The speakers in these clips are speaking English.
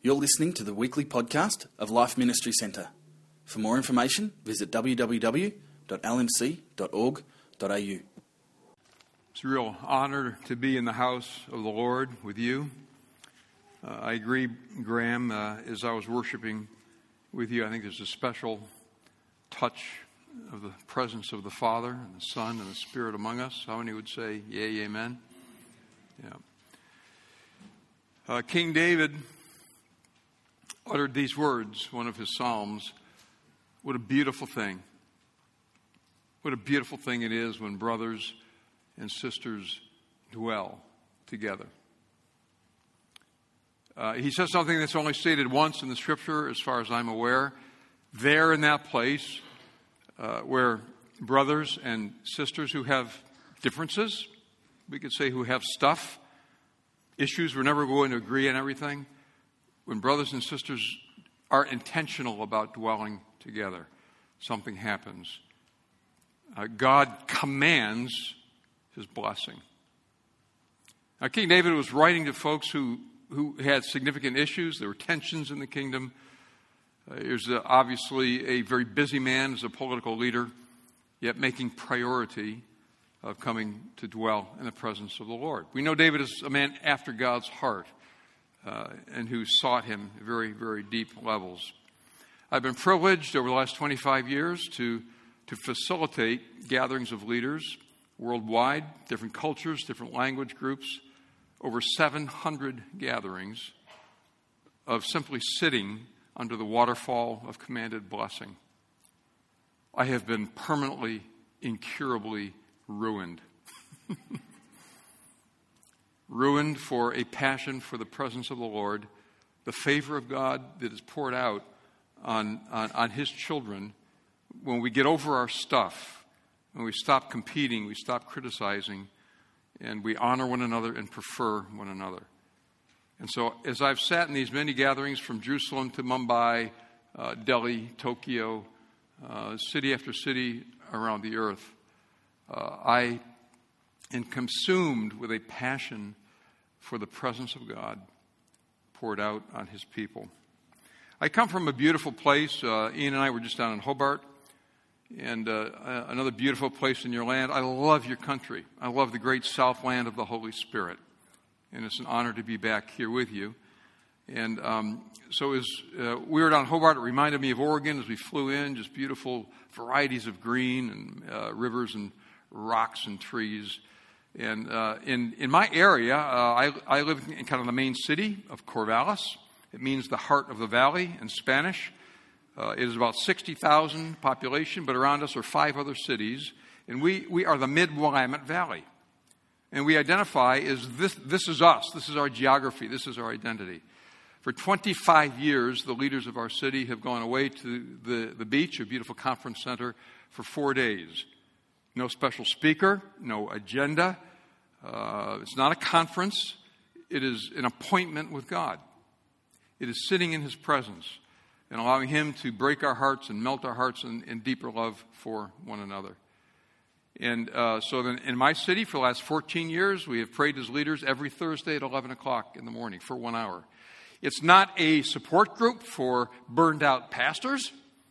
You're listening to the weekly podcast of Life Ministry Centre. For more information, visit www.lmc.org.au. It's a real honor to be in the house of the Lord with you. I agree, Graham, as I was worshiping with you, I think there's a special touch of the presence of the Father and the Son and the Spirit among us. How many would say, yea, amen? Yeah. King David uttered these words, one of his Psalms. What a beautiful thing. What a beautiful thing it is when brothers and sisters dwell together. He says something that's only stated once in the Scripture, as far as I'm aware. There in that place where brothers and sisters who have differences, we could say who have stuff, issues, we're never going to agree on everything. When brothers and sisters are intentional about dwelling together, something happens. God commands his blessing. Now, King David was writing to folks who had significant issues. There were tensions in the kingdom. He was obviously a very busy man as a political leader, yet making priority of coming to dwell in the presence of the Lord. We know David is a man after God's heart. And who sought him at very, very deep levels. I've been privileged over the last 25 years to facilitate gatherings of leaders worldwide, different cultures, different language groups, over 700 gatherings of simply sitting under the waterfall of commanded blessing. I have been permanently, incurably ruined. Ruined for a passion for the presence of the Lord, the favor of God that is poured out on his children. When we get over our stuff, when we stop competing, we stop criticizing, and we honor one another and prefer one another. And so as I've sat in these many gatherings from Jerusalem to Mumbai, Delhi, Tokyo, city after city around the earth, I and consumed with a passion for the presence of God poured out on his people. I come from a beautiful place. Ian and I were just down in Hobart, and another beautiful place in your land. I love your country. I love the great Southland of the Holy Spirit, and it's an honor to be back here with you. And so as we were down in Hobart, it reminded me of Oregon as we flew in, just beautiful varieties of green and rivers and rocks and trees. And in my area, I live in kind of the main city of Corvallis. It means the heart of the valley in Spanish. It is about 60,000 population, but around us are 5 other cities. And we are the Mid-Willamette Valley. And we identify as this is us. This is our geography. This is our identity. For 25 years, the leaders of our city have gone away to the beach, a beautiful conference center, for 4 days. No special speaker, no agenda. It's not a conference. It is an appointment with God. It is sitting in his presence and allowing him to break our hearts and melt our hearts in deeper love for one another. And so then in my city for the last 14 years, we have prayed as leaders every Thursday at 11 o'clock in the morning for 1 hour. It's not a support group for burned out pastors.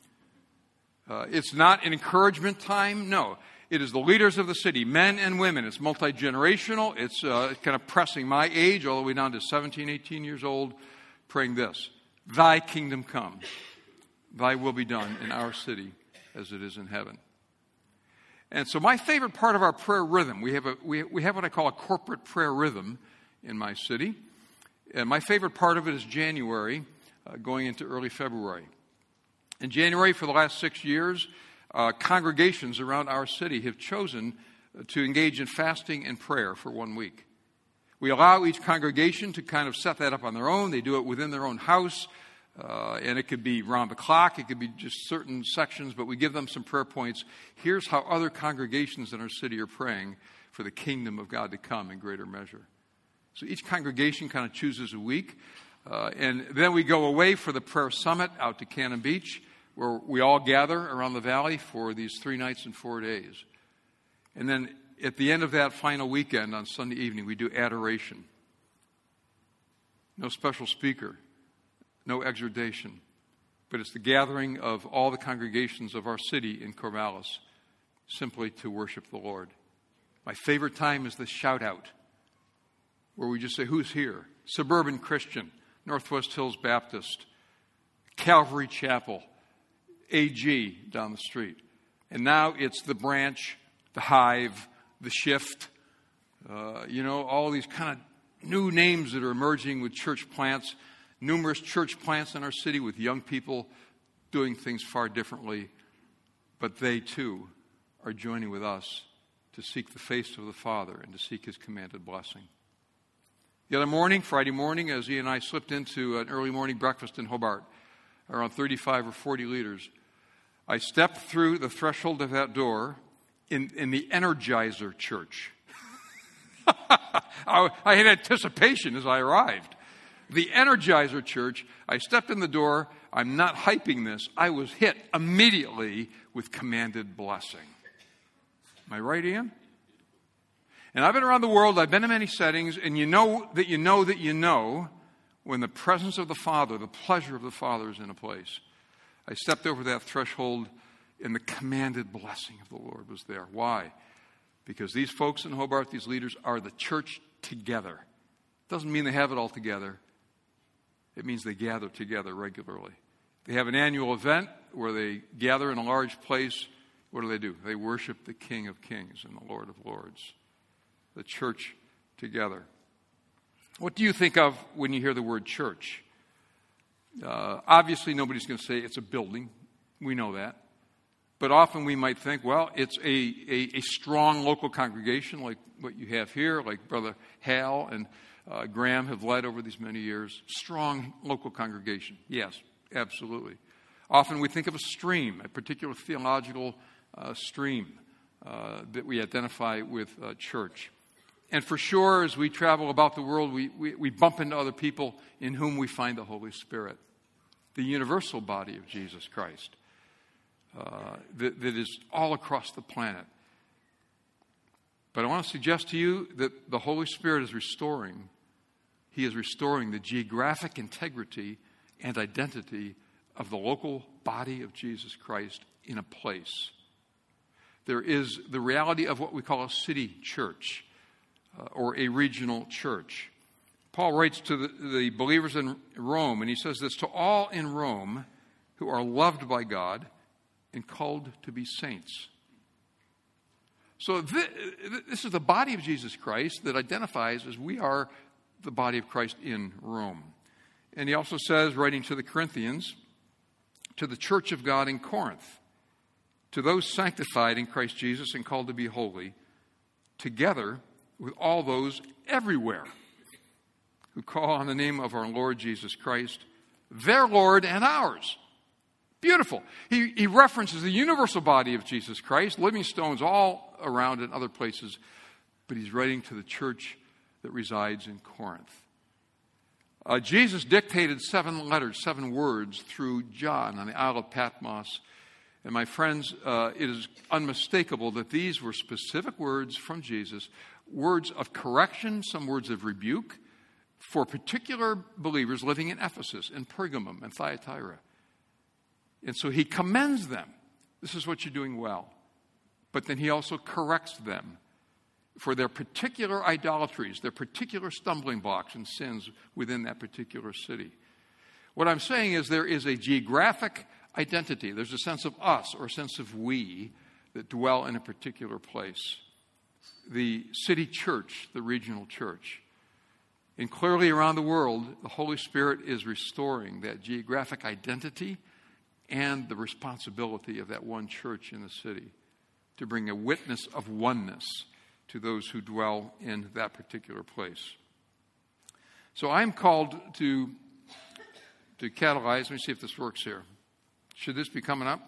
It's not an encouragement time. No. It is the leaders of the city, men and women. It's multi-generational. It's kind of pressing my age all the way down to 17, 18 years old, praying this: Thy kingdom come, Thy will be done in our city as it is in heaven. And so my favorite part of our prayer rhythm, we have what I call a corporate prayer rhythm in my city. And my favorite part of it is January, going into early February. In January, for the last 6 years, congregations around our city have chosen to engage in fasting and prayer for 1 week. We allow each congregation to kind of set that up on their own. They do it within their own house, and it could be round the clock. It could be just certain sections, but we give them some prayer points. Here's how other congregations in our city are praying for the kingdom of God to come in greater measure. So each congregation kind of chooses a week, and then we go away for the prayer summit out to Cannon Beach, where we all gather around the valley for these 3 nights and 4 days. And then at the end of that final weekend on Sunday evening, we do adoration. No special speaker. no exhortation, but it's the gathering of all the congregations of our city in Corvallis simply to worship the Lord. My favorite time is the shout out, where we just say, who's here? Suburban Christian, Northwest Hills Baptist, Calvary Chapel, AG down the street. And now it's the Branch, the Hive, the Shift, all these kind of new names that are emerging with church plants, numerous church plants in our city with young people doing things far differently. But they too are joining with us to seek the face of the Father and to seek his commanded blessing. The other morning, Friday morning, as he and I slipped into an early morning breakfast in Hobart, around 35 or 40 leaders, I stepped through the threshold of that door in the Energizer Church. I had anticipation as I arrived. The Energizer Church, I stepped in the door. I'm not hyping this. I was hit immediately with commanded blessing. Am I right, Ian? And I've been around the world. I've been in many settings. And you know when the presence of the Father, the pleasure of the Father is in a place. I stepped over that threshold and the commanded blessing of the Lord was there. Why? Because these folks in Hobart, these leaders, are the church together. Doesn't mean they have it all together. It means they gather together regularly. They have an annual event where they gather in a large place. What do? They worship the King of Kings and the Lord of Lords. The church together. What do you think of when you hear the word church? Obviously, nobody's going to say it's a building. We know that. But often we might think, well, it's a strong local congregation like what you have here, like Brother Hal and Graham have led over these many years. Strong local congregation. Yes, absolutely. Often we think of a stream, a particular theological stream that we identify with church. And for sure, as we travel about the world, we bump into other people in whom we find the Holy Spirit, the universal body of Jesus Christ that is all across the planet. But I want to suggest to you that the Holy Spirit is restoring. He is restoring the geographic integrity and identity of the local body of Jesus Christ in a place. There is the reality of what we call a city church. Or a regional church. Paul writes to the believers in Rome, and he says this, to all in Rome who are loved by God and called to be saints. So this is the body of Jesus Christ that identifies as we are the body of Christ in Rome. And he also says, writing to the Corinthians, to the church of God in Corinth, to those sanctified in Christ Jesus and called to be holy, together with all those everywhere who call on the name of our Lord Jesus Christ, their Lord and ours. Beautiful. He references the universal body of Jesus Christ, living stones all around in other places, but he's writing to the church that resides in Corinth. Jesus dictated 7 letters, 7 words through John on the Isle of Patmos. And my friends, it is unmistakable that these were specific words from Jesus, words of correction, some words of rebuke for particular believers living in Ephesus, in Pergamum, and Thyatira. And so he commends them. This is what you're doing well. But then he also corrects them for their particular idolatries, their particular stumbling blocks and sins within that particular city. What I'm saying is there is a geographic identity. There's a sense of us or a sense of we that dwell in a particular place. The city church, the regional church. And clearly around the world, the Holy Spirit is restoring that geographic identity and the responsibility of that one church in the city to bring a witness of oneness to those who dwell in that particular place. So I'm called to catalyze. Let me see if this works here. Should this be coming up?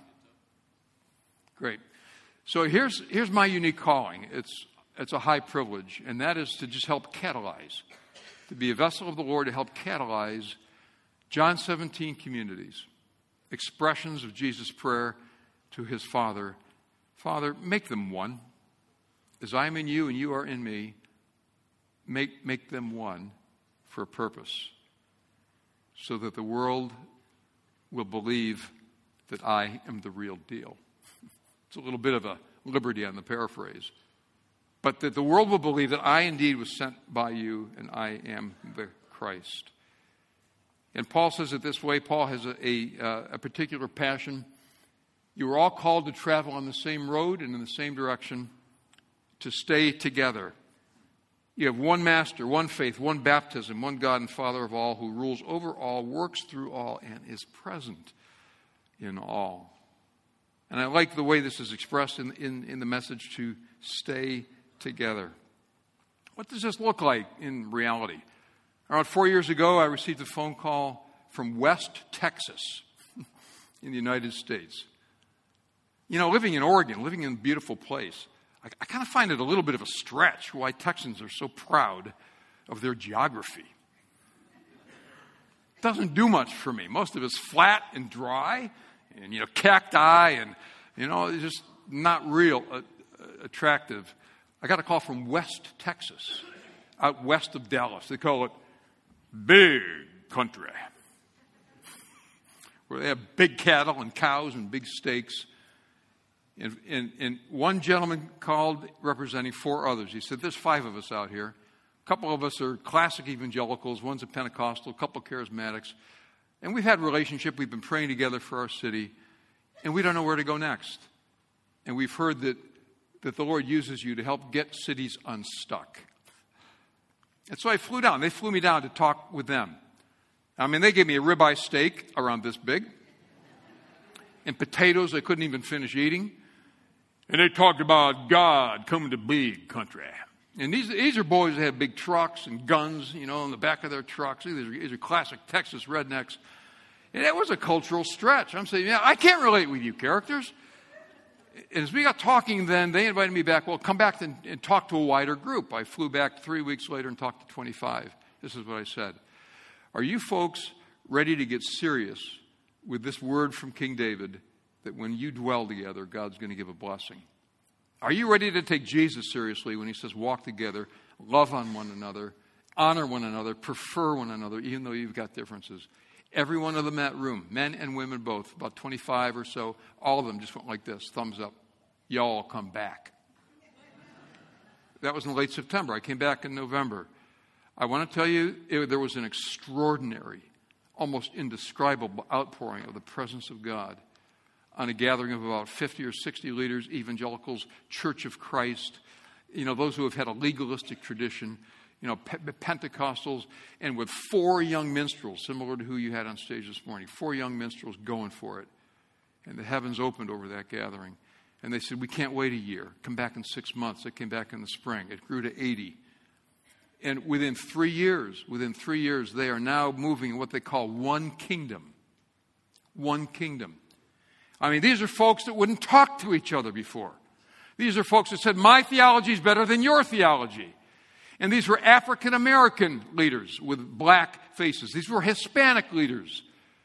Great. So here's my unique calling. It's a high privilege, and that is to just help catalyze, to be a vessel of the Lord to help catalyze John 17 communities, expressions of Jesus' prayer to his Father. Father, make them one. As I am in you and you are in me, make them one for a purpose. so that the world will believe that I am the real deal. It's a little bit of a liberty on the paraphrase. But that the world will believe that I indeed was sent by you and I am the Christ. And Paul says it this way. Paul has a particular passion. You are all called to travel on the same road and in the same direction, to stay together. You have one master, one faith, one baptism, one God and Father of all, who rules over all, works through all, and is present in all. And I like the way this is expressed in the message, to stay together. What does this look like in reality? Around 4 years ago, I received a phone call from West Texas in the United States. You know, living in Oregon, living in a beautiful place, I kind of find it a little bit of a stretch why Texans are so proud of their geography. It doesn't do much for me. Most of it's flat and dry and, cacti and, it's just not real attractive. I got a call from West Texas, out west of Dallas. They call it big country, where they have big cattle and cows and big steaks. And one gentleman called representing 4 others. He said, there's 5 of us out here. A couple of us are classic evangelicals. One's a Pentecostal, a couple of charismatics. And we've had a relationship. We've been praying together for our city. And we don't know where to go next. And we've heard that the Lord uses you to help get cities unstuck. And so I flew down. They flew me down to talk with them. I mean, they gave me a ribeye steak around this big, and potatoes I couldn't even finish eating. And they talked about God coming to big country. And these are boys that have big trucks and guns, in the back of their trucks. These are classic Texas rednecks. And it was a cultural stretch. I'm saying, I can't relate with you characters. And as we got talking then, they invited me back. Well, come back and talk to a wider group. I flew back 3 weeks later and talked to 25. This is what I said. Are you folks ready to get serious with this word from King David, that when you dwell together, God's going to give a blessing? Are you ready to take Jesus seriously when he says walk together, love on one another, honor one another, prefer one another, even though you've got differences? Every one of them in that room, men and women both, about 25 or so, all of them just went like this, thumbs up. Y'all come back. That was in late September. I came back in November. I want to tell you, there was an extraordinary, almost indescribable outpouring of the presence of God on a gathering of about 50 or 60 leaders, evangelicals, Church of Christ, those who have had a legalistic tradition, Pentecostals, and with 4 young minstrels, similar to who you had on stage this morning, 4 young minstrels going for it. And the heavens opened over that gathering. And they said, we can't wait a year. Come back in 6 months. They came back in the spring. It grew to 80. And within 3 years, they are now moving in what they call one kingdom. One kingdom. I mean, these are folks that wouldn't talk to each other before. These are folks that said, my theology is better than your theology. And these were African American leaders with black faces. These were Hispanic leaders.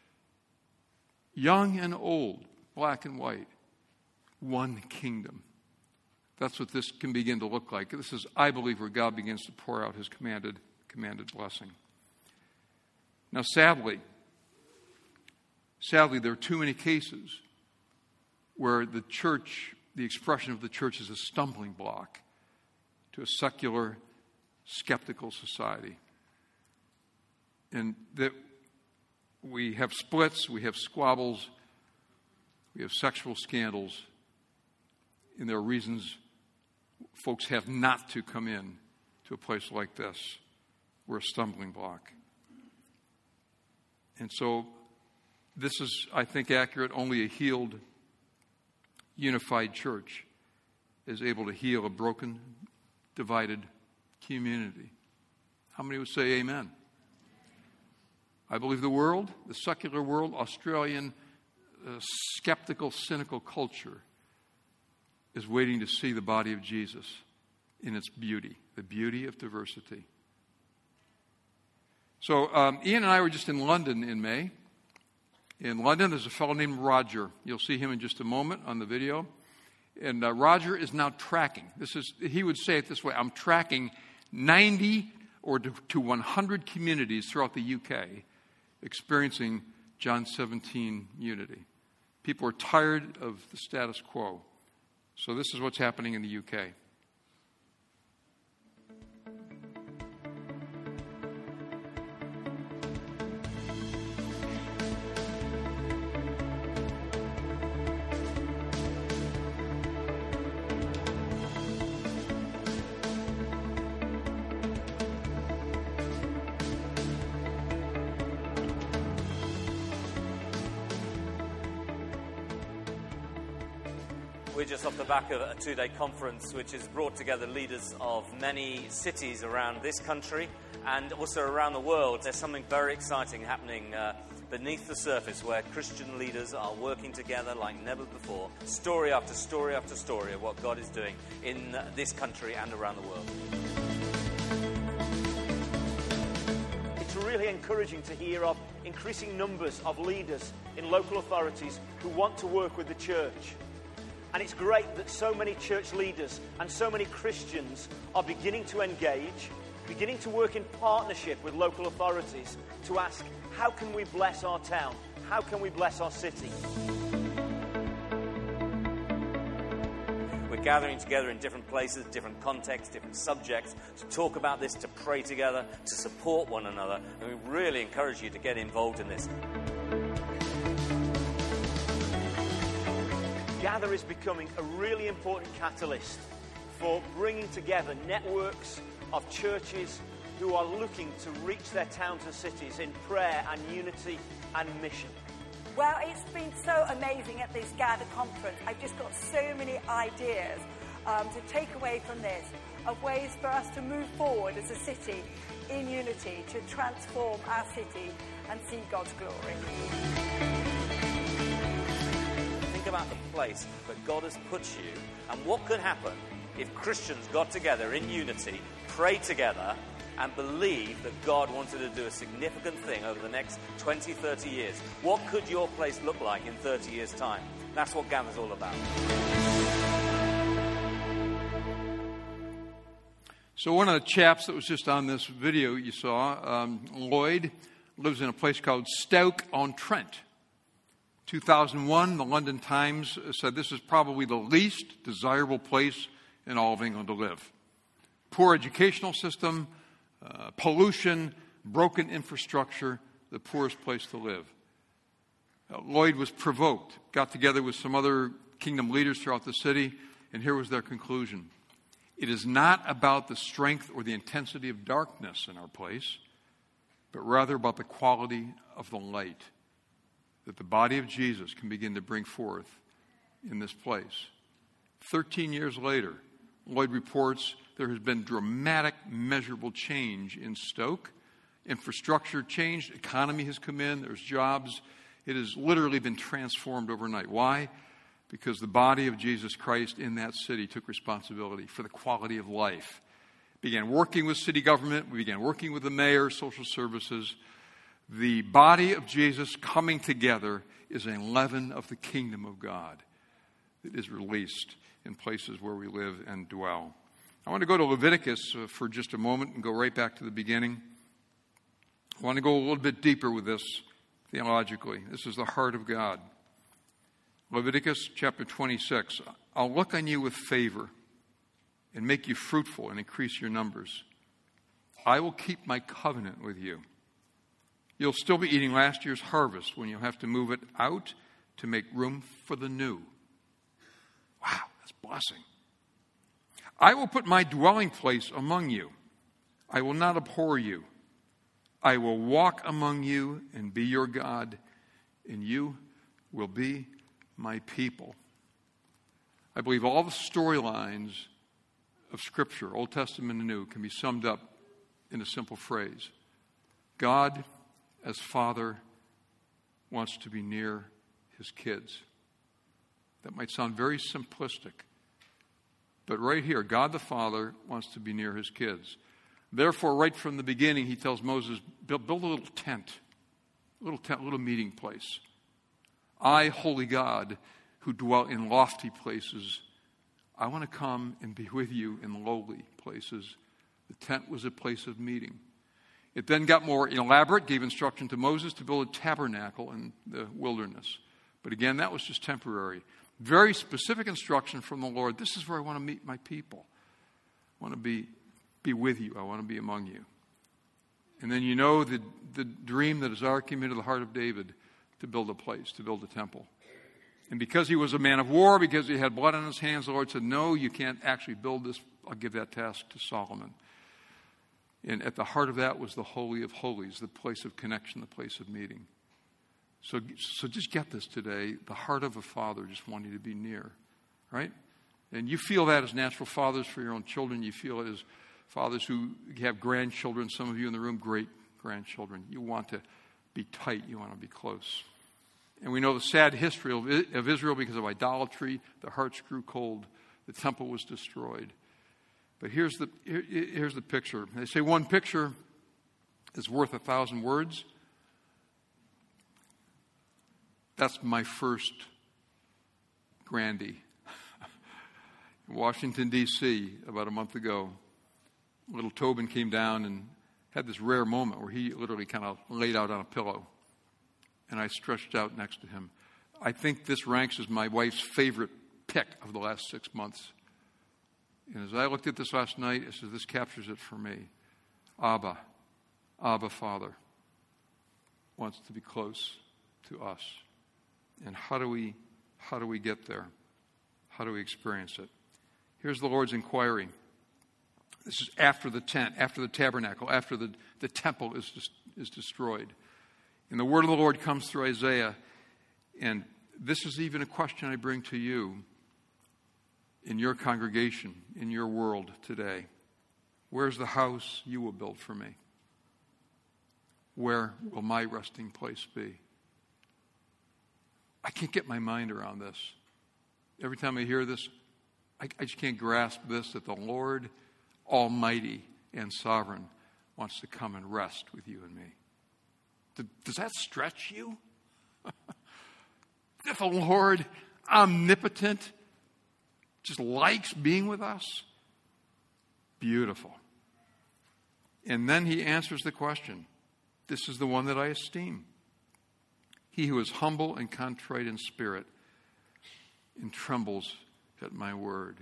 Young and old, black and white. One kingdom. That's what this can begin to look like. This is, I believe, where God begins to pour out his commanded blessing. Now, sadly, there are too many cases where the church, the expression of the church, is a stumbling block to a secular, skeptical society. And that we have splits, we have squabbles, we have sexual scandals, and there are reasons folks have not to come in to a place like this. We're a stumbling block. And so this is, I think, accurate. Only a healed, unified church is able to heal a broken, divided community. How many would say amen? I believe the world, the secular world, Australian, skeptical, cynical culture is waiting to see the body of Jesus in its beauty, the beauty of diversity. So Ian and I were just in London in May. In London, there's a fellow named Roger. You'll see him in just a moment on the video. And Roger is now tracking. He would say it this way: I'm tracking 90 or to 100 communities throughout the UK experiencing John 17 unity. People are tired of the status quo. So this is what's happening in the UK. We're just off the back of a two-day conference which has brought together leaders of many cities around this country and also around the world. There's something very exciting happening beneath the surface where Christian leaders are working together like never before. Story after story after story of what God is doing in this country and around the world. It's really encouraging to hear of increasing numbers of leaders in local authorities who want to work with the church. And it's great that so many church leaders and so many Christians are beginning to engage, beginning to work in partnership with local authorities to ask, how can we bless our town? How can we bless our city? We're gathering together in different places, different contexts, different subjects to talk about this, to pray together, to support one another. And we really encourage you to get involved in this. Gather is becoming a really important catalyst for bringing together networks of churches who are looking to reach their towns and cities in prayer and unity and mission. Well, it's been so amazing at this Gather conference. I've just got so many ideas to take away from this, of ways for us to move forward as a city in unity, to transform our city and see God's glory. Think about the place that God has put you and what could happen if Christians got together in unity, prayed together, and believed that God wanted to do a significant thing over the next 20, 30 years. What could your place look like in 30 years' time? That's what Gather's all about. So one of the chaps that was just on this video you saw, Lloyd, lives in a place called Stoke-on-Trent. 2001, the London Times said this is probably the least desirable place in all of England to live. Poor educational system, pollution, broken infrastructure, the poorest place to live. Lloyd was provoked, got together with some other kingdom leaders throughout the city, and here was their conclusion. It is not about the strength or the intensity of darkness in our place, but rather about the quality of the light that the body of Jesus can begin to bring forth in this place. 13 years later, Lloyd reports there has been dramatic, measurable change in Stoke. Infrastructure changed, economy has come in, there's jobs. It has literally been transformed overnight. Why? Because the body of Jesus Christ in that city took responsibility for the quality of life. Began working with city government, we began working with the mayor, social services. The body of Jesus coming together is an leaven of the kingdom of God that is released in places where we live and dwell. I want to go to Leviticus for just a moment and go right back to the beginning. I want to go a little bit deeper with this theologically. This is the heart of God. Leviticus chapter 26. I'll look on you with favor and make you fruitful and increase your numbers. I will keep my covenant with you. You'll still be eating last year's harvest when you'll have to move it out to make room for the new. Wow, that's blessing. I will put my dwelling place among you. I will not abhor you. I will walk among you and be your God, and you will be my people. I believe all the storylines of Scripture, Old Testament and New, can be summed up in a simple phrase. God, as Father, wants to be near his kids. That might sound very simplistic, but right here, God the Father wants to be near his kids. Therefore, right from the beginning, he tells Moses, build a little tent, a little meeting place. I, holy God, who dwell in lofty places, I want to come and be with you in lowly places. The tent was a place of meeting. It then got more elaborate, gave instruction to Moses to build a tabernacle in the wilderness. But again, that was just temporary. Very specific instruction from the Lord. This is where I want to meet my people. I want to be with you. I want to be among you. And then you know the dream that Azariah came into the heart of David to build a place, to build a temple. And because he was a man of war, because he had blood on his hands, the Lord said, no, you can't actually build this. I'll give that task to Solomon. And at the heart of that was the Holy of Holies, the place of connection, the place of meeting. So just get this today. The heart of a father just wanting to be near, right? And you feel that as natural fathers for your own children. You feel it as fathers who have grandchildren. Some of you in the room, great grandchildren. You want to be tight. You want to be close. And we know the sad history of Israel because of idolatry. The hearts grew cold. The temple was destroyed. But here's the picture. They say one picture is worth 1,000 words. That's my first grandie. In Washington, D.C., about a month ago, little Tobin came down and had this rare moment where he literally kind of laid out on a pillow. And I stretched out next to him. I think this ranks as my wife's favorite pick of the last 6 months. And as I looked at this last night, I said, this captures it for me. Abba Father, wants to be close to us. And how do we get there? How do we experience it? Here's the Lord's inquiry. This is after the tent, after the tabernacle, after the temple is destroyed. And the word of the Lord comes through Isaiah. And this is even a question I bring to you in your congregation, in your world today. Where's the house you will build for me? Where will my resting place be? I can't get my mind around this. Every time I hear this, I just can't grasp this, that the Lord Almighty and Sovereign wants to come and rest with you and me. Does that stretch you? That the Lord Omnipotent just likes being with us? Beautiful. And then he answers the question. This is the one that I esteem. He who is humble and contrite in spirit and trembles at my word.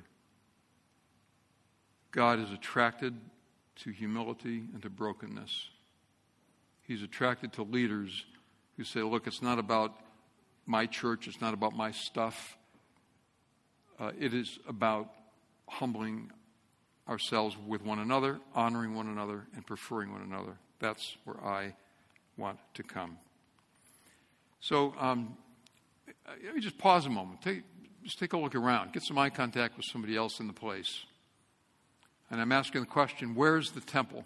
God is attracted to humility and to brokenness. He's attracted to leaders who say, look, it's not about my church, it's not about my stuff. It is about humbling ourselves with one another, honoring one another, and preferring one another. That's where I want to come. So let me just pause a moment. Just take a look around. Get some eye contact with somebody else in the place. And I'm asking the question, where's the temple?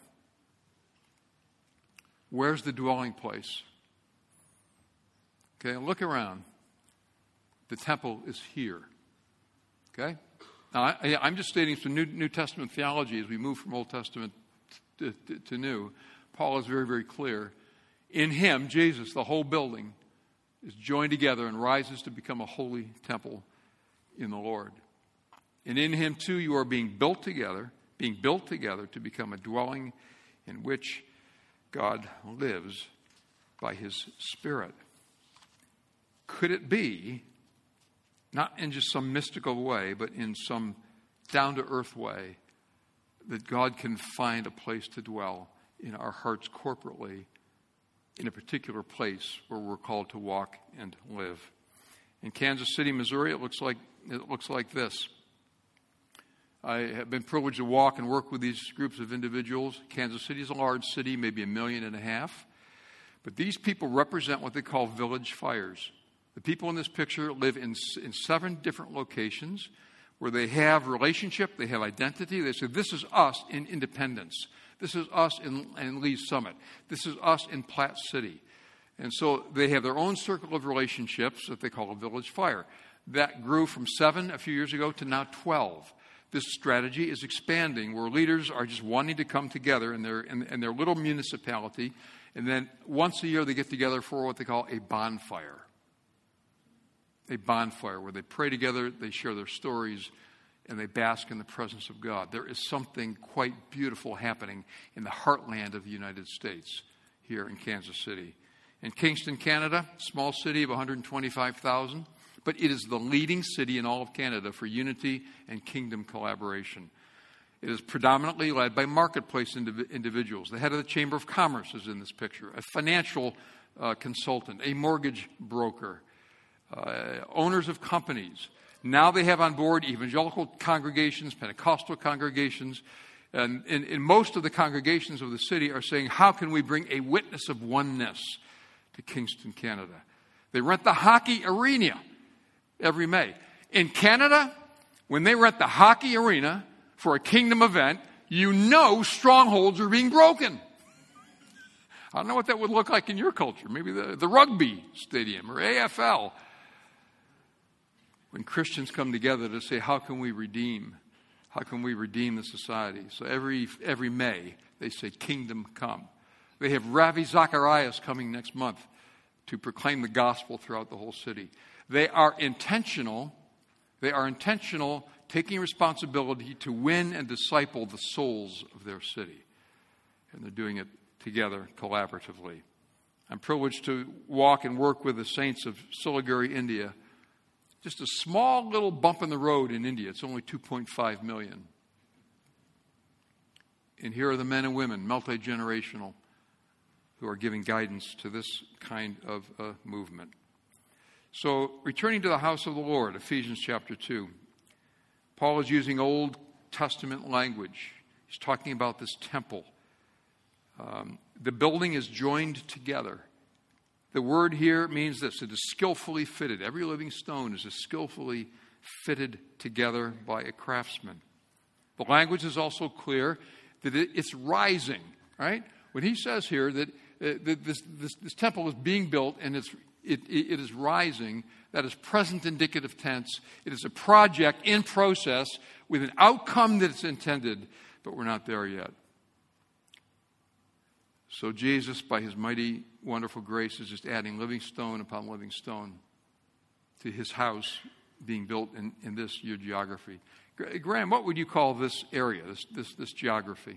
Where's the dwelling place? Okay, look around. The temple is here. Okay? Now, I'm just stating some New Testament theology as we move from Old Testament to New. Paul is very, very clear. In him, Jesus, the whole building is joined together and rises to become a holy temple in the Lord. And in him, too, you are being built together to become a dwelling in which God lives by his Spirit. Could it be, not in just some mystical way, but in some down-to-earth way, that God can find a place to dwell in our hearts corporately, in a particular place where we're called to walk and live? In Kansas City, Missouri, it looks like this. I have been privileged to walk and work with these groups of individuals. Kansas City is a large city, maybe 1.5 million. But these people represent what they call village fires. The people in this picture live in 7 different locations where they have relationship, they have identity. They say, this is us in Independence. This is us in Lee's Summit. This is us in Platte City. And so they have their own circle of relationships that they call a village fire. That grew from 7 a few years ago to now 12. This strategy is expanding where leaders are just wanting to come together in their little municipality, and then once a year they get together for what they call a bonfire. A bonfire where they pray together, they share their stories, and they bask in the presence of God. There is something quite beautiful happening in the heartland of the United States here in Kansas City. In Kingston, Canada, small city of 125,000, but it is the leading city in all of Canada for unity and kingdom collaboration. It is predominantly led by marketplace individuals. The head of the Chamber of Commerce is in this picture, a financial consultant, a mortgage broker, owners of companies. Now they have on board evangelical congregations, Pentecostal congregations, and in most of the congregations of the city are saying, how can we bring a witness of oneness to Kingston, Canada? They rent the hockey arena every May. In Canada, when they rent the hockey arena for a kingdom event, you know strongholds are being broken. I don't know what that would look like in your culture. Maybe the rugby stadium or AFL. When Christians come together to say, how can we redeem? How can we redeem the society? So every May, they say, kingdom come. They have Ravi Zacharias coming next month to proclaim the gospel throughout the whole city. They are intentional, taking responsibility to win and disciple the souls of their city. And they're doing it together collaboratively. I'm privileged to walk and work with the saints of Siliguri, India. Just a small little bump in the road in India. It's only 2.5 million. And here are the men and women, multi-generational, who are giving guidance to this kind of movement. So, returning to the house of the Lord, Ephesians chapter 2. Paul is using Old Testament language. He's talking about this temple. The building is joined together. The word here means this: it is skillfully fitted. Every living stone is skillfully fitted together by a craftsman. The language is also clear that it's rising, right? When he says here that this temple is being built and it is rising, that is present indicative tense. It is a project in process with an outcome that it's intended, but we're not there yet. So Jesus, by his mighty, wonderful grace, is just adding living stone upon living stone to his house being built in this your geography. Graham, what would you call this area, this geography?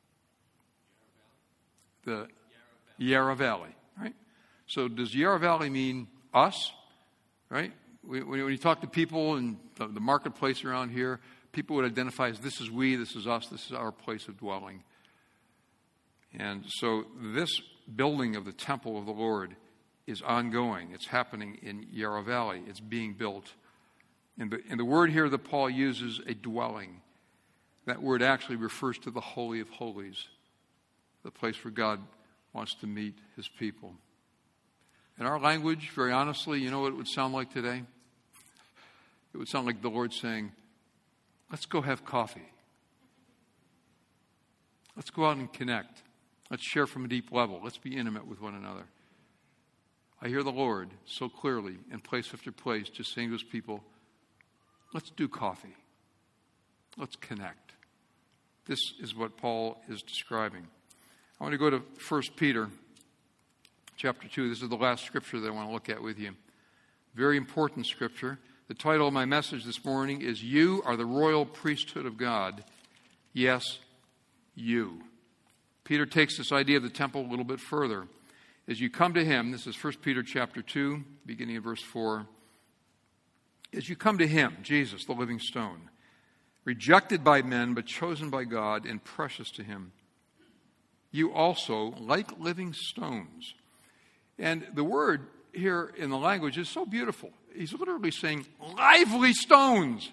The Yarra Valley, right? So does Yarra Valley mean us, right? When you talk to people in the marketplace around here, people would identify as this is we, this is us, this is our place of dwelling. And so this building of the temple of the Lord is ongoing. It's happening in Yarra Valley. It's being built. And the word here that Paul uses, a dwelling, that word actually refers to the Holy of Holies, the place where God wants to meet his people. In our language, very honestly, you know what it would sound like today? It would sound like the Lord saying, let's go have coffee. Let's go out and connect. Let's share from a deep level. Let's be intimate with one another. I hear the Lord so clearly in place after place just saying to his people, let's do coffee. Let's connect. This is what Paul is describing. I want to go to 1 Peter chapter 2. This is the last scripture that I want to look at with you. Very important scripture. The title of my message this morning is You Are the Royal Priesthood of God. Yes, you. Peter takes this idea of the temple a little bit further. As you come to him, this is 1 Peter chapter 2, beginning in verse 4. As you come to him, Jesus, the living stone, rejected by men but chosen by God and precious to him, you also, like living stones. And the word here in the language is so beautiful. He's literally saying lively stones,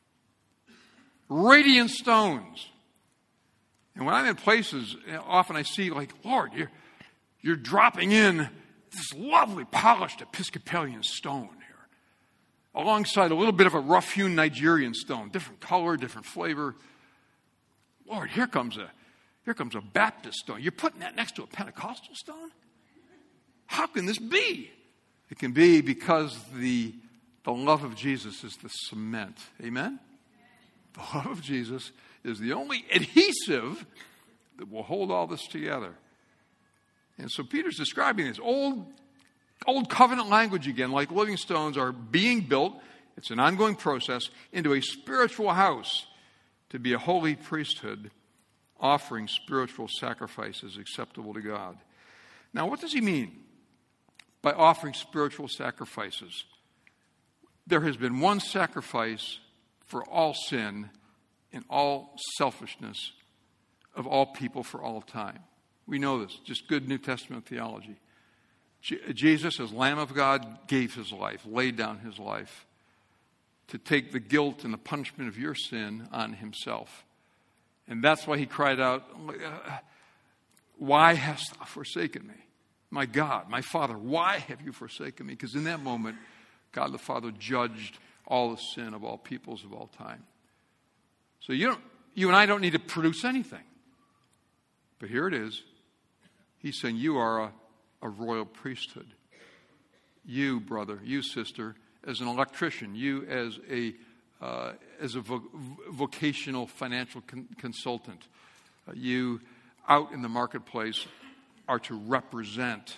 radiant stones. And when I'm in places, often I see like, Lord, you're dropping in this lovely polished Episcopalian stone here, alongside a little bit of a rough-hewn Nigerian stone, different color, different flavor. Lord, here comes a Baptist stone. You're putting that next to a Pentecostal stone? How can this be? It can be because the love of Jesus is the cement. Amen? The love of Jesus is the only adhesive that will hold all this together. And so Peter's describing this old covenant language again, like living stones are being built. It's an ongoing process into a spiritual house to be a holy priesthood, offering spiritual sacrifices acceptable to God. Now, what does he mean by offering spiritual sacrifices? There has been one sacrifice for all sin and all selfishness of all people for all time. We know this, just good New Testament theology. Jesus, as Lamb of God, gave his life, laid down his life to take the guilt and the punishment of your sin on himself. And that's why he cried out, "Why hast thou forsaken me? My God, my Father, why have you forsaken me?" Because in that moment, God the Father judged all the sin of all peoples of all time. So you and I don't need to produce anything. But here it is. He's saying you are a royal priesthood. You, brother, you, sister, as an electrician, you as a vocational financial consultant, you out in the marketplace are to represent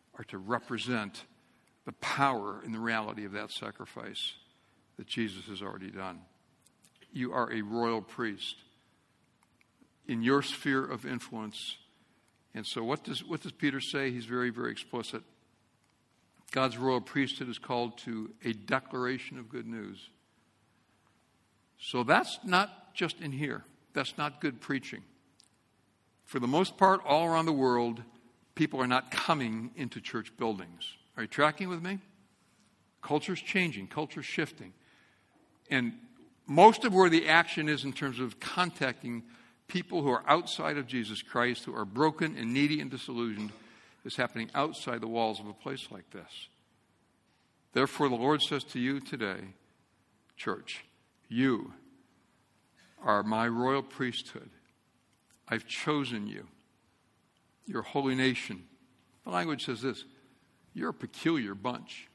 the power and the reality of that sacrifice that Jesus has already done. You are a royal priest in your sphere of influence. And so what does Peter say? He's very, very explicit. God's royal priesthood is called to a declaration of good news. So that's not just in here. That's not good preaching. For the most part, all around the world, people are not coming into church buildings. Are you tracking with me? Culture's changing. Culture's shifting. And most of where the action is in terms of contacting people who are outside of Jesus Christ, who are broken and needy and disillusioned, is happening outside the walls of a place like this. Therefore, the Lord says to you today, church, you are my royal priesthood. I've chosen you. You're a holy nation. The language says this: you're a peculiar bunch.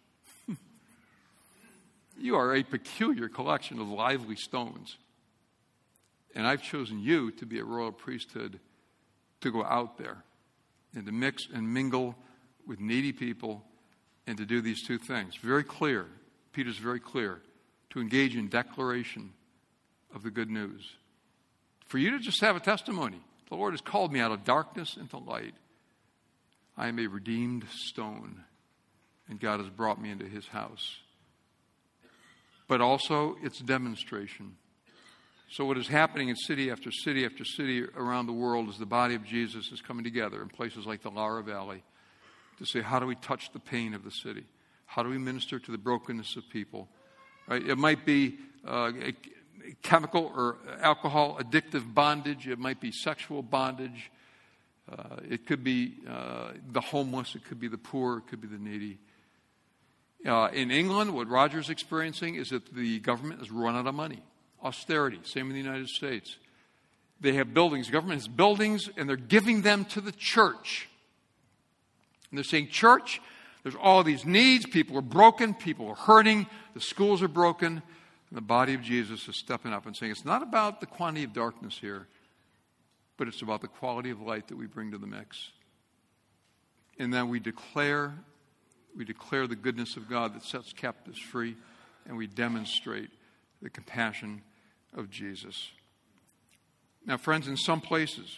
You are a peculiar collection of lively stones. And I've chosen you to be a royal priesthood, to go out there and to mix and mingle with needy people and to do these two things. Very clear. Peter's very clear. To engage in declaration of the good news. For you to just have a testimony. The Lord has called me out of darkness into light. I am a redeemed stone, and God has brought me into his house. But also, it's demonstration. So what is happening in city after city after city around the world is the body of Jesus is coming together in places like the Lara Valley to say, how do we touch the pain of the city? How do we minister to the brokenness of people? Right? It might be a chemical or alcohol addictive bondage. It might be sexual bondage. It could be the homeless. It could be the poor. It could be the needy. In England, what Roger's experiencing is that the government has run out of money. Austerity. Same in the United States. They have buildings. The government has buildings, and they're giving them to the church. And they're saying, church, there's all these needs. People are broken. People are hurting. The schools are broken. And the body of Jesus is stepping up and saying, it's not about the quantity of darkness here, but it's about the quality of light that we bring to the mix. And then we declare the goodness of God that sets captives free, and we demonstrate the compassion of Jesus. Now, friends, in some places,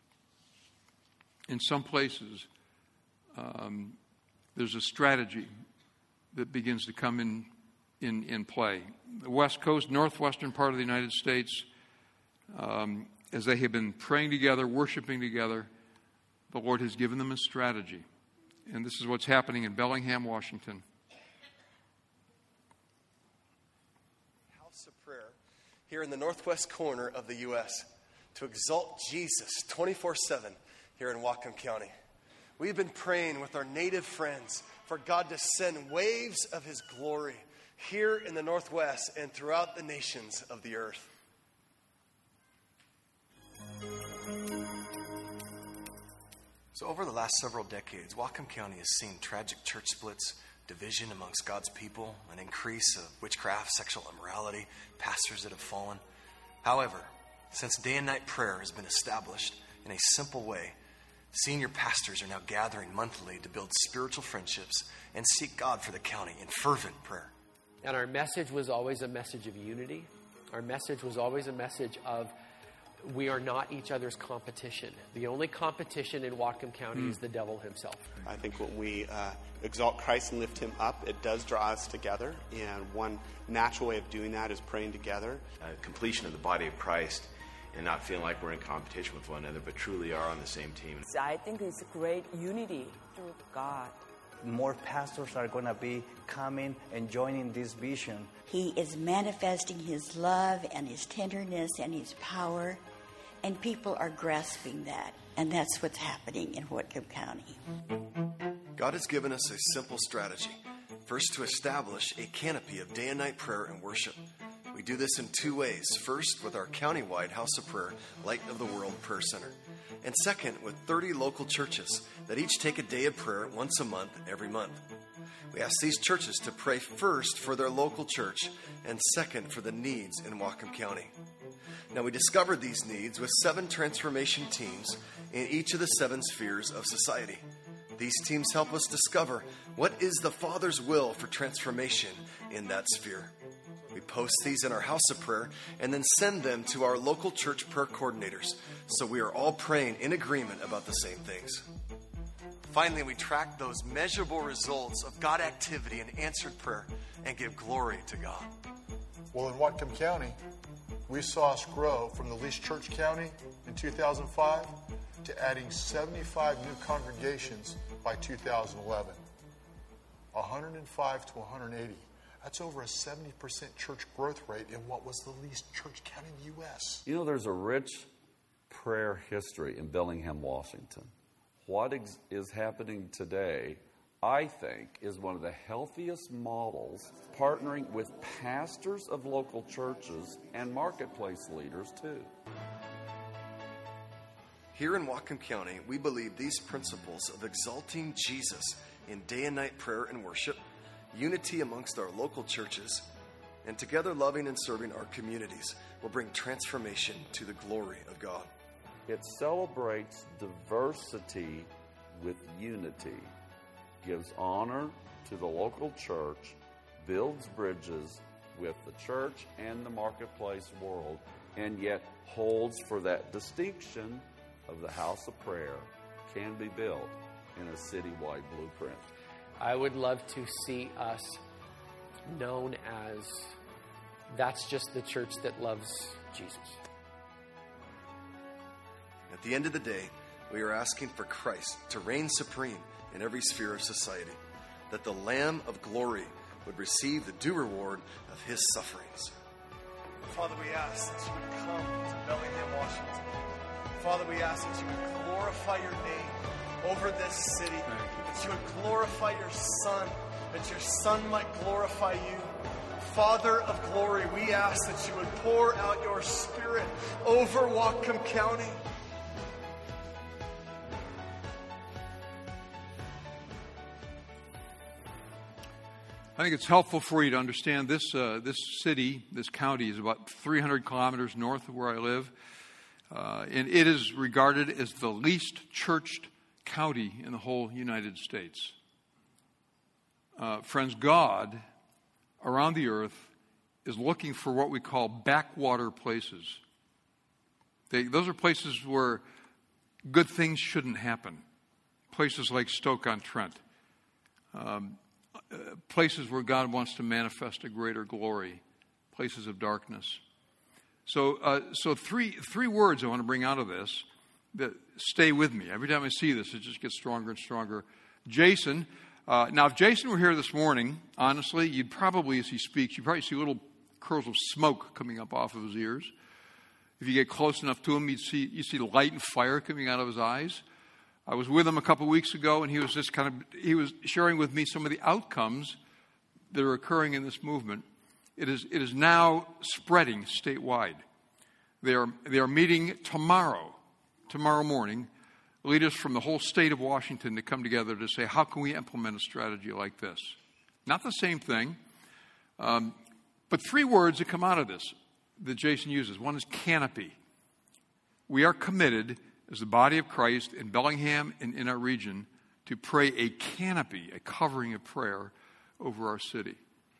there's a strategy that begins to come in play. The West Coast, northwestern part of the United States, as they have been praying together, worshiping together, the Lord has given them a strategy. And this is what's happening in Bellingham, Washington. House of prayer here in the northwest corner of the U.S. to exalt Jesus 24/7 here in Whatcom County. We've been praying with our native friends for God to send waves of his glory here in the Northwest and throughout the nations of the earth. So over the last several decades, Whatcom County has seen tragic church splits, division amongst God's people, an increase of witchcraft, sexual immorality, pastors that have fallen. However, since day and night prayer has been established in a simple way, senior pastors are now gathering monthly to build spiritual friendships and seek God for the county in fervent prayer. And our message was always a message of unity. Our message was always a message of we are not each other's competition. The only competition in Whatcom County is the devil himself. I think when we exalt Christ and lift him up, it does draw us together. And one natural way of doing that is praying together. Completion of the body of Christ and not feeling like we're in competition with one another, but truly are on the same team. I think it's a great unity through God. More pastors are going to be coming and joining this vision. He is manifesting his love and his tenderness and his power, and people are grasping that. And that's what's happening in Whatcom County. God has given us a simple strategy. First, to establish a canopy of day and night prayer and worship. We do this in two ways. First, with our countywide House of Prayer, Light of the World Prayer Center. And second, with 30 local churches that each take a day of prayer once a month, every month. We ask these churches to pray first for their local church and second for the needs in Whatcom County. Now, we discovered these needs with 7 transformation teams in each of the 7 spheres of society. These teams help us discover what is the Father's will for transformation in that sphere. We post these in our House of Prayer and then send them to our local church prayer coordinators, so we are all praying in agreement about the same things. Finally, we track those measurable results of God activity and answered prayer and give glory to God. Well, in Whatcom County, we saw us grow from the least church county in 2005 to adding 75 new congregations by 2011. 105 to 180. That's over a 70% church growth rate in what was the least church county in the U.S. You know, there's a rich prayer history in Bellingham, Washington. What is happening today, I think, is one of the healthiest models, partnering with pastors of local churches and marketplace leaders, too. Here in Whatcom County, we believe these principles of exalting Jesus in day and night prayer and worship, unity amongst our local churches, and together loving and serving our communities will bring transformation to the glory of God. It celebrates diversity with unity, gives honor to the local church, builds bridges with the church and the marketplace world, and yet holds for that distinction of the house of prayer can be built in a citywide blueprint. I would love to see us known as that's just the church that loves Jesus. At the end of the day, we are asking for Christ to reign supreme in every sphere of society, that the Lamb of glory would receive the due reward of his sufferings. Father, we ask that you would come to Bellingham, Washington. Father, we ask that you would glorify your name over this city, that you would glorify your Son, that your Son might glorify you. Father of glory, we ask that you would pour out your Spirit over Whatcom County. I think it's helpful for you to understand this city, this county, is about 300 kilometers north of where I live. And it is regarded as the least churched county in the whole United States. Friends, God around the earth is looking for what we call backwater places. Those are places where good things shouldn't happen. Places like Stoke-on-Trent. Places where God wants to manifest a greater glory. Places of darkness. So three words I want to bring out of this that stay with me. Every time I see this, it just gets stronger and stronger. Jason. Now, if Jason were here this morning, honestly, you'd probably, as he speaks, you'd probably see little curls of smoke coming up off of his ears. If you get close enough to him, you'd see light and fire coming out of his eyes. I was with him a couple of weeks ago, and he was sharing with me some of the outcomes that are occurring in this movement. It is now spreading statewide. They are meeting tomorrow morning, leaders from the whole state of Washington to come together to say, how can we implement a strategy like this? Not the same thing, but 3 words that come out of this that Jason uses. One is canopy. We are committed as the body of Christ in Bellingham and in our region to pray a canopy, a covering of prayer over our city.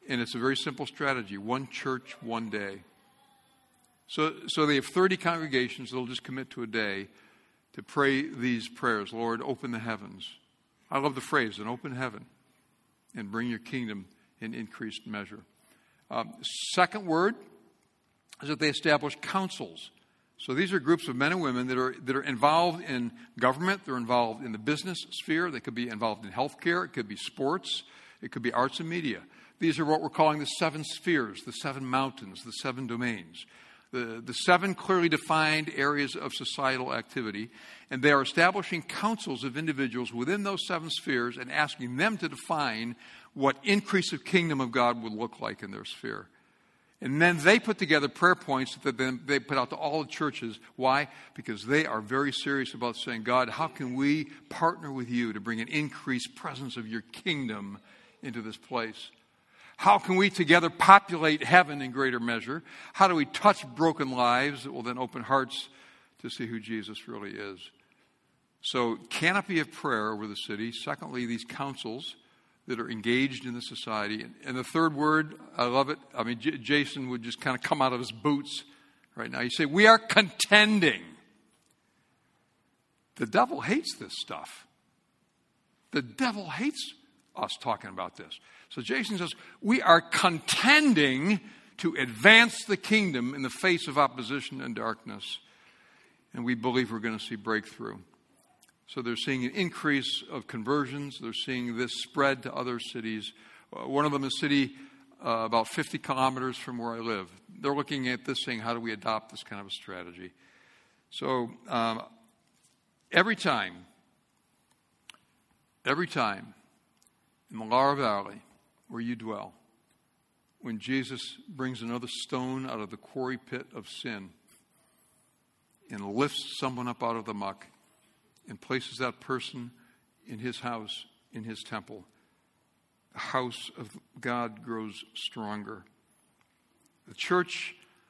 And it's a very simple strategy. One church, one day. So they have 30 congregations. They'll just commit to a day to pray these prayers. Lord, open the heavens. I love the phrase, an open heaven, and bring your kingdom in increased measure. Second word is that they establish councils. So these are groups of men and women that are involved in government. They're involved in the business sphere. They could be involved in healthcare. It could be sports. It could be arts and media. These are what we're calling the 7 spheres, the 7 mountains, the 7 domains. The 7 clearly defined areas of societal activity, and they are establishing councils of individuals within those 7 spheres and asking them to define what increase of kingdom of God would look like in their sphere. And then they put together prayer points that then they put out to all the churches. Why? Because they are very serious about saying, God, how can we partner with you to bring an increased presence of your kingdom into this place? How can we together populate heaven in greater measure? How do we touch broken lives that will then open hearts to see who Jesus really is? So, canopy of prayer over the city. Secondly, these councils that are engaged in the society. And the third word, I love it. I mean, Jason would just kind of come out of his boots right now. You say, we are contending. The devil hates this stuff. The devil hates us talking about this. So Jason says, we are contending to advance the kingdom in the face of opposition and darkness. And we believe we're going to see breakthrough. So they're seeing an increase of conversions. They're seeing this spread to other cities. One of them is a city about 50 kilometers from where I live. They're looking at this saying, how do we adopt this kind of a strategy? So every time in the Lara Valley where you dwell, when Jesus brings another stone out of the quarry pit of sin and lifts someone up out of the muck and places that person in his house, in his temple, the house of God grows stronger. The church,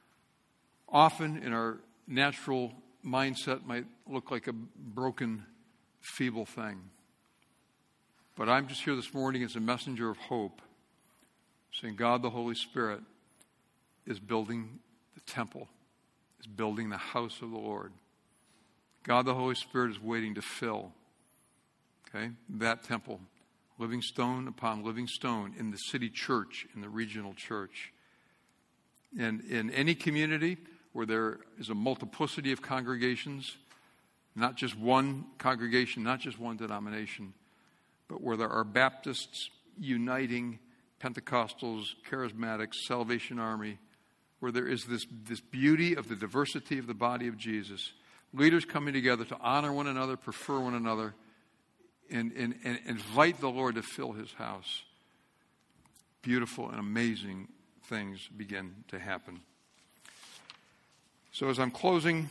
often in our natural mindset, might look like a broken, feeble thing. But I'm just here this morning as a messenger of hope, saying God the Holy Spirit is building the temple, is building the house of the Lord. God the Holy Spirit is waiting to fill, that temple, living stone upon living stone in the city church, in the regional church. And in any community where there is a multiplicity of congregations, not just one congregation, not just one denomination, but where there are Baptists uniting Pentecostals, Charismatics, Salvation Army, where there is this beauty of the diversity of the body of Jesus, leaders coming together to honor one another, prefer one another, and invite the Lord to fill his house. Beautiful and amazing things begin to happen. So as I'm closing,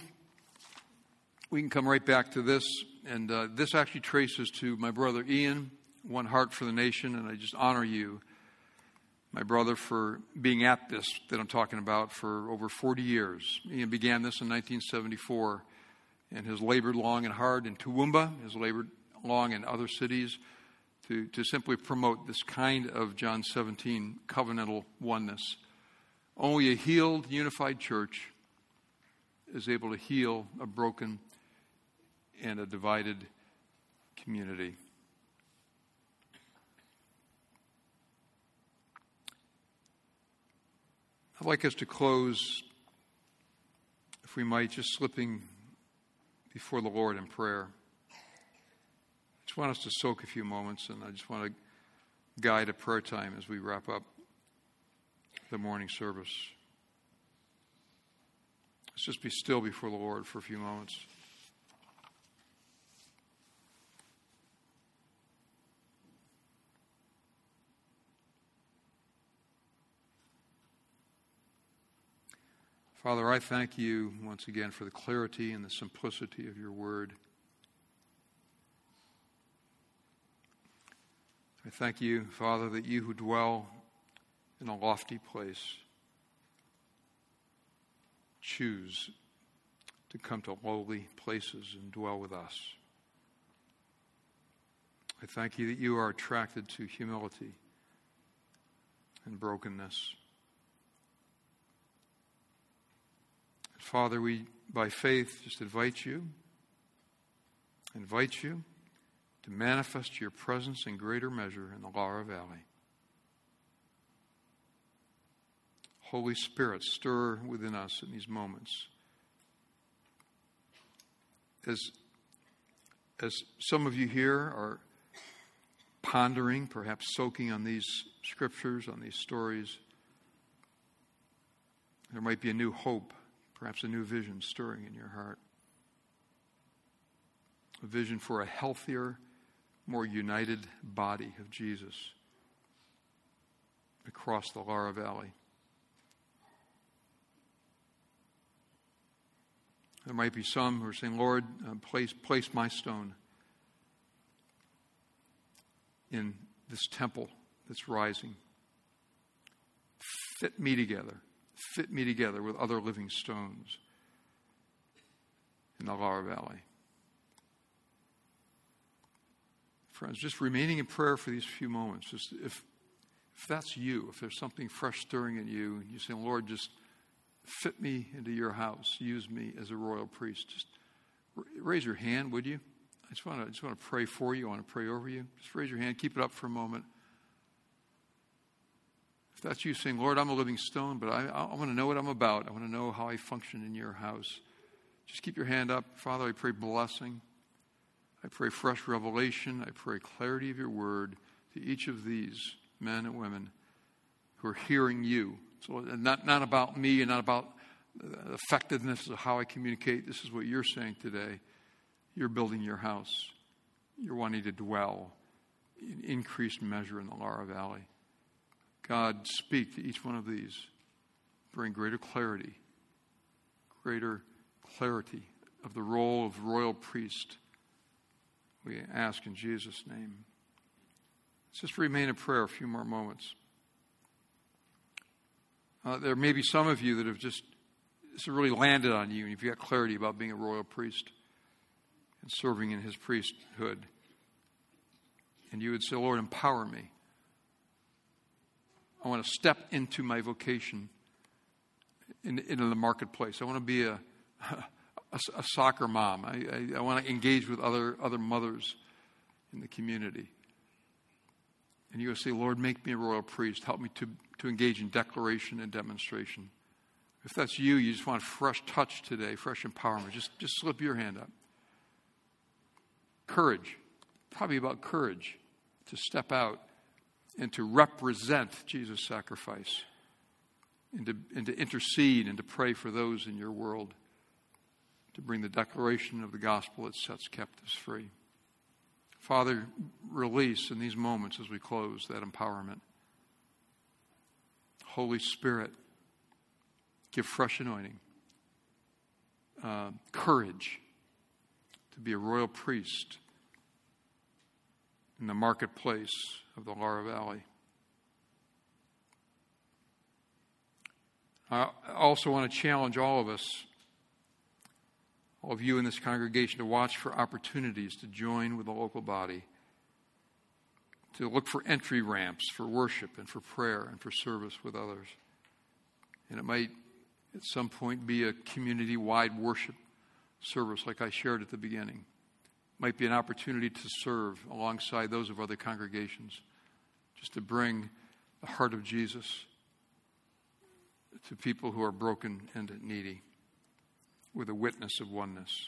we can come right back to this. And this actually traces to my brother Ian, One Heart for the Nation. And I just honor you, my brother, for being at this that I'm talking about for over 40 years. Ian began this in 1974 and has labored long and hard in Toowoomba, has labored long in other cities to simply promote this kind of John 17 covenantal oneness. Only a healed, unified church is able to heal a broken and a divided community. I'd like us to close, if we might, just slipping before the Lord in prayer. I just want us to soak a few moments, and I just want to guide a prayer time as we wrap up the morning service. Let's just be still before the Lord for a few moments. Father, I thank you once again for the clarity and the simplicity of your word. I thank you, Father, that you who dwell in a lofty place choose to come to lowly places and dwell with us. I thank you that you are attracted to humility. and brokenness. Father, we, by faith, just invite you to manifest your presence in greater measure in the Laura Valley. Holy Spirit, stir within us in these moments. As some of you here are pondering, perhaps soaking on these scriptures, on these stories, there might be a new hope, perhaps a new vision stirring in your heart. A vision for a healthier, more united body of Jesus across the Laura Valley. There might be some who are saying, Lord, place my stone in this temple that's rising. Fit me together with other living stones in the Laura Valley. Friends, just remaining in prayer for these few moments. Just if that's you, if there's something fresh stirring in you, and you say, Lord, just fit me into your house. Use me as a royal priest. Just raise your hand, would you? I just want to pray for you. I want to pray over you. Just raise your hand. Keep it up for a moment. If that's you saying, Lord, I'm a living stone, but I want to know what I'm about. I want to know how I function in your house. Just keep your hand up. Father, I pray blessing. I pray fresh revelation. I pray clarity of your word to each of these men and women who are hearing you. So not about me and not about the effectiveness of how I communicate. This is what you're saying today. You're building your house. You're wanting to dwell in increased measure in the Laura Valley. God, speak to each one of these. Bring greater clarity of the role of royal priest. We ask in Jesus' name. Let's just remain in prayer a few more moments. There may be some of you that have this really landed on you, and you've got clarity about being a royal priest and serving in his priesthood. And you would say, Lord, empower me. I want to step into my vocation into the marketplace. I want to be a soccer mom. I want to engage with other mothers in the community. And you would say, Lord, make me a royal priest. Help me to engage in declaration and demonstration. If that's you just want fresh touch today, fresh empowerment, just slip your hand up. Courage. Probably about courage to step out and to represent Jesus' sacrifice and to intercede and to pray for those in your world, to bring the declaration of the gospel that sets captives free. Father, release in these moments as we close that empowerment. Holy Spirit, give fresh anointing, courage to be a royal priest in the marketplace of the Laura Valley. I also want to challenge all of us, all of you in this congregation, to watch for opportunities to join with the local body, to look for entry ramps for worship and for prayer and for service with others. And it might at some point be a community-wide worship service like I shared at the beginning. It might be an opportunity to serve alongside those of other congregations, just to bring the heart of Jesus to people who are broken and needy with a witness of oneness.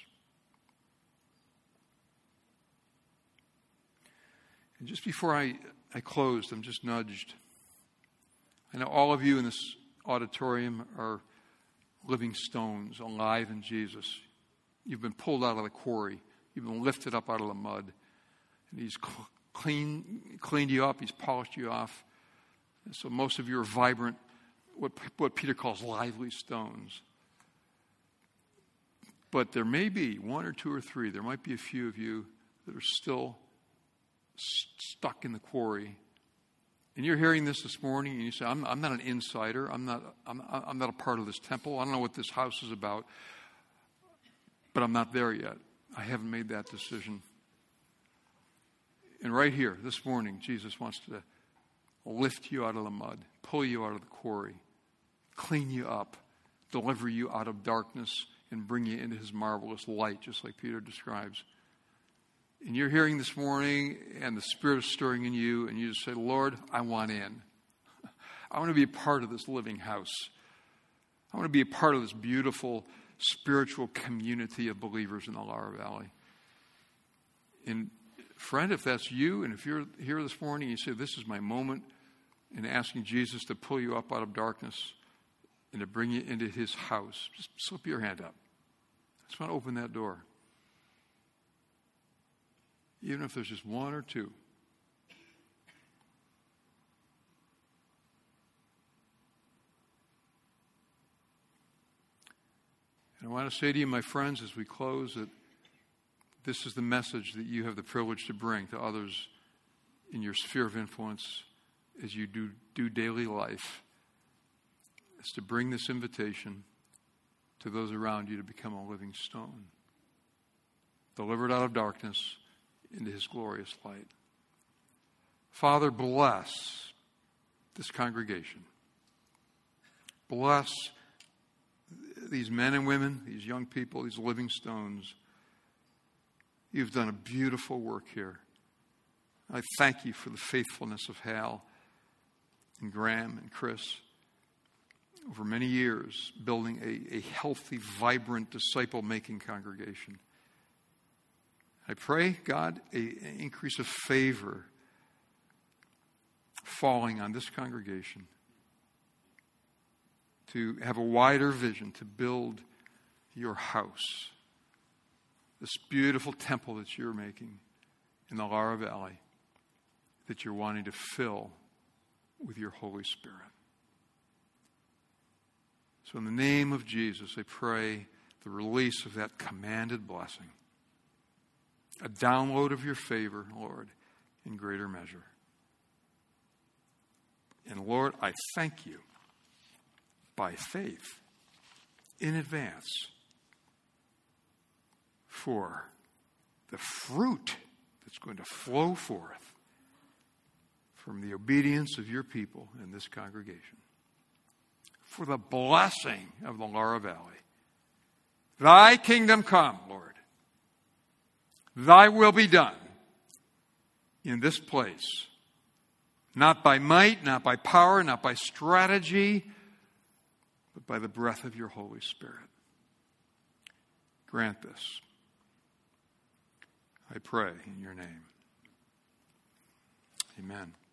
And just before I closed, I'm just nudged. I know all of you in this auditorium are living stones, alive in Jesus. You've been pulled out of the quarry. You've been lifted up out of the mud. And he's cleaned you up. He's polished you off. And so most of you are vibrant, what Peter calls lively stones. But there may be one or two or three, there might be a few of you that are still stuck in the quarry. And you're hearing this morning, and you say, I'm not an insider. I'm not a part of this temple. I don't know what this house is about. But I'm not there yet. I haven't made that decision. And right here, this morning, Jesus wants to lift you out of the mud, pull you out of the quarry, clean you up, deliver you out of darkness, and bring you into his marvelous light, just like Peter describes. And you're hearing this morning, and the Spirit is stirring in you, and you just say, Lord, I want in. I want to be a part of this living house. I want to be a part of this beautiful spiritual community of believers in the Lara Valley. And friend, if that's you, and if you're here this morning, you say, this is my moment, in asking Jesus to pull you up out of darkness and to bring you into his house, just slip your hand up. I just want to open that door. Even if there's just one or two. And I want to say to you, my friends, as we close, that this is the message that you have the privilege to bring to others in your sphere of influence as you do daily life. It's to bring this invitation to those around you to become a living stone, delivered out of darkness into his glorious light. Father, bless this congregation. Bless these men and women, these young people, these living stones. You've done a beautiful work here. I thank you for the faithfulness of Hal and Graham and Chris over many years, building a healthy, vibrant, disciple-making congregation. I pray, God, an increase of favor falling on this congregation to have a wider vision to build your house, this beautiful temple that you're making in the Lara Valley, that you're wanting to fill with your Holy Spirit. So in the name of Jesus, I pray the release of that commanded blessing, a download of your favor, Lord, in greater measure. And Lord, I thank you by faith in advance for the fruit that's going to flow forth from the obedience of your people in this congregation, for the blessing of the Lara Valley. Thy kingdom come, Lord. Thy will be done in this place, not by might, not by power, not by strategy, but by the breath of your Holy Spirit. Grant this, I pray in your name. Amen.